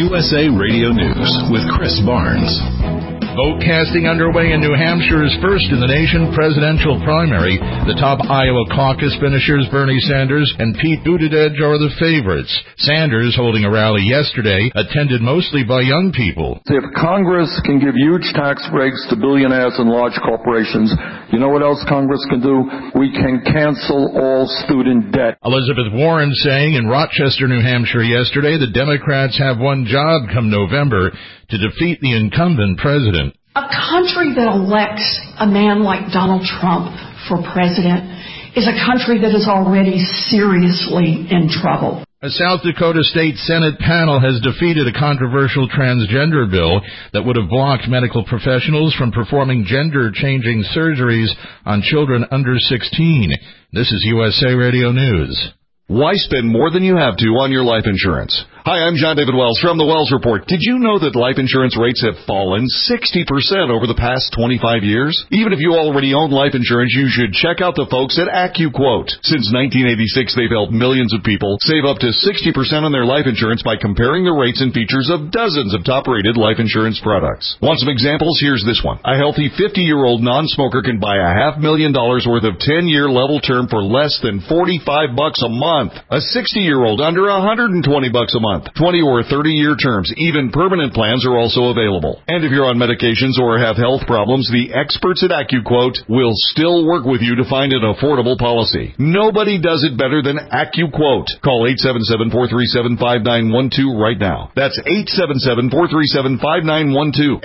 USA Radio News with Chris Barnes. Vote casting underway in New Hampshire's first in the nation presidential primary. The top Iowa caucus finishers, Bernie Sanders and Pete Buttigieg, are the favorites. Sanders, holding a rally yesterday, attended mostly by young people. If Congress can give huge tax breaks to billionaires and large corporations, you know what else Congress can do? We can cancel all student debt. Elizabeth Warren saying in Rochester, New Hampshire yesterday, the Democrats have one job come November: to defeat the incumbent president. A country that elects a man like Donald Trump for president is a country that is already seriously in trouble. A South Dakota State Senate panel has defeated a controversial transgender bill that would have blocked medical professionals from performing gender-changing surgeries on children under 16. This is USA Radio News. Why spend more than you have to on your life insurance? Hi, I'm John David Wells from the Wells Report. Did you know that life insurance rates have fallen 60% over the past 25 years? Even if you already own life insurance, you should check out the folks at AccuQuote. Since 1986, they've helped millions of people save up to 60% on their life insurance by comparing the rates and features of dozens of top-rated life insurance products. Want some examples? Here's this one. A healthy 50-year-old non-smoker can buy $500,000 worth of 10-year level term for less than $45 a month. A 60-year-old under $120 a month. 20 or 30-year terms. Even permanent plans are also available. And if you're on medications or have health problems, the experts at AccuQuote will still work with you to find an affordable policy. Nobody does it better than AccuQuote. Call 877-437-5912 right now. That's 877-437-5912.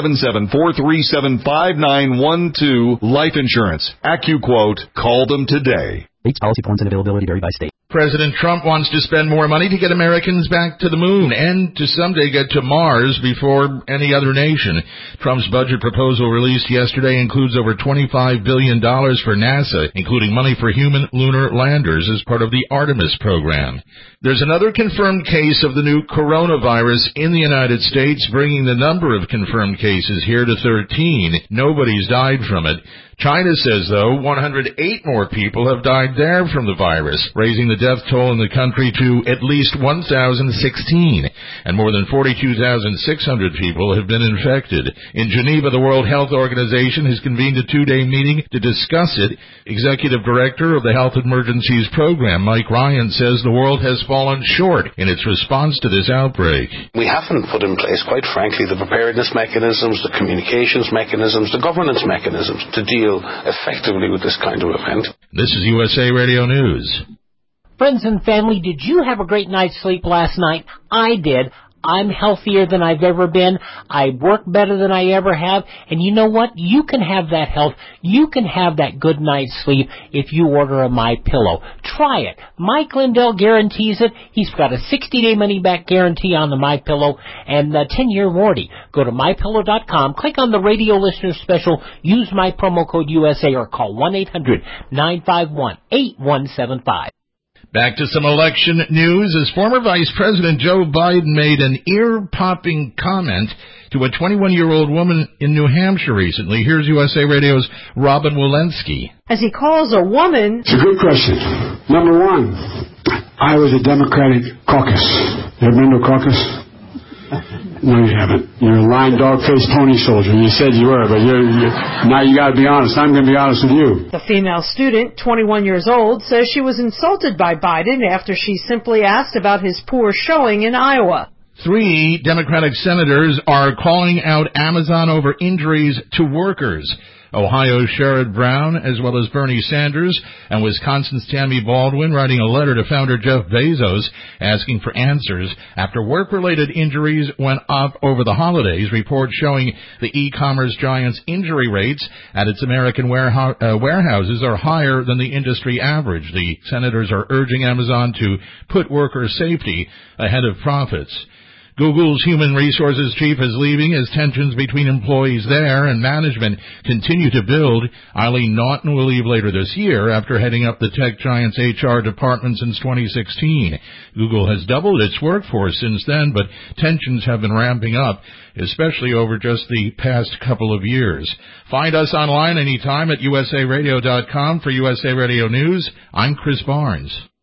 877-437-5912. Life insurance. AccuQuote. Call them today. Rates, policy forms, and availability vary by state. President Trump wants to spend more money to get Americans back to the moon and to someday get to Mars before any other nation. Trump's budget proposal released yesterday includes over $25 billion for NASA, including money for human lunar landers as part of the Artemis program. There's another confirmed case of the new coronavirus in the United States, bringing the number of confirmed cases here to 13. Nobody's died from it. China says, though, 108 more people have died there from the virus, raising the death toll in the country to at least 1,016, and more than 42,600 people have been infected. In Geneva, the World Health Organization has convened a two-day meeting to discuss it. Executive Director of the Health Emergencies Program, Mike Ryan, says the world has fallen short in its response to this outbreak. We haven't put in place, quite frankly, the preparedness mechanisms, the communications mechanisms, the governance mechanisms to deal effectively with this kind of event. This is USA Radio News. Friends and family, did you have a great night's sleep last night? I did. I'm healthier than I've ever been. I work better than I ever have. And you know what? You can have that health. You can have that good night's sleep if you order a MyPillow. Try it. Mike Lindell guarantees it. He's got a 60-day money-back guarantee on the MyPillow and a 10-year warranty. Go to MyPillow.com, click on the radio listener special, use my promo code USA, or call 1-800-951-8175. Back to some election news as former Vice President Joe Biden made an ear-popping comment to a 21-year-old woman in New Hampshire recently. Here's USA Radio's Robin Walensky. As he calls a woman... It's a good question. Number one, I was a Democratic caucus. You ever been to a caucus? No, you haven't. You're a lying, dog-faced pony soldier. You said you were, but now you got to be honest. I'm going to be honest with you. The female student, 21 years old, says she was insulted by Biden after she simply asked about his poor showing in Iowa. 3 Democratic senators are calling out Amazon over injuries to workers. Ohio's Sherrod Brown, as well as Bernie Sanders, and Wisconsin's Tammy Baldwin writing a letter to founder Jeff Bezos asking for answers after work-related injuries went up over the holidays. Reports showing the e-commerce giant's injury rates at its American warehouses are higher than the industry average. The senators are urging Amazon to put worker safety ahead of profits. Google's human resources chief is leaving as tensions between employees there and management continue to build. Eileen Naughton will leave later this year after heading up the tech giant's HR department since 2016. Google has doubled its workforce since then, but tensions have been ramping up, especially over just the past couple of years. Find us online anytime at usaradio.com. For USA Radio News, I'm Chris Barnes.